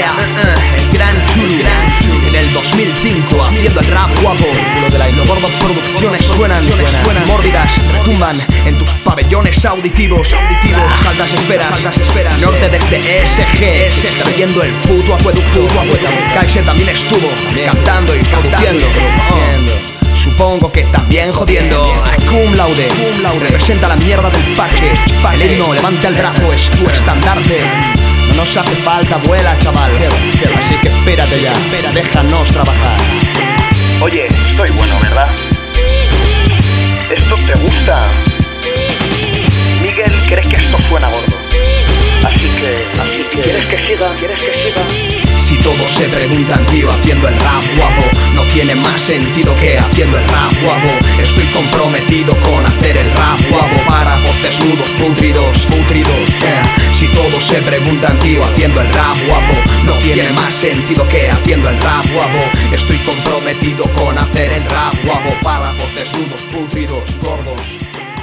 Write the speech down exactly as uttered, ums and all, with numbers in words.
Yeah, uh, uh, el gran Chulu, en el dos mil cinco haciendo el rap guapo. Lo de la Gordo Producciones suenan, suenan mórbidas, retumban en tus pabellones auditivos, auditivos, altas esferas, altas esferas. Norte desde E S G, trayendo el puto acueducto, acueducto. Kaiser también estuvo cantando y produciendo. Oh. Supongo que también jodiendo. Cum laude, cum laude, representa la mierda del parque. El himno, levanta el brazo, es tu estandarte. No nos hace falta, vuela, chaval. Así que espérate ya, déjanos trabajar. Oye, estoy bueno, ¿verdad? ¿Esto te gusta? Miguel, ¿crees que esto suena gordo? Así que, así que... ¿Quieres que siga? ¿Quieres que siga? Si todos se preguntan, tío, haciendo el rap guapo no tiene más sentido que haciendo el rap guapo. Estoy comprometido con hacer el rap guapo. Párrafos desnudos, putridos, putridos, yeah. Si todos se preguntan, tío, haciendo el rap guapo no tiene más sentido que haciendo el rap guapo. Estoy comprometido con hacer el rap guapo. Párrafos desnudos, putridos, gordos.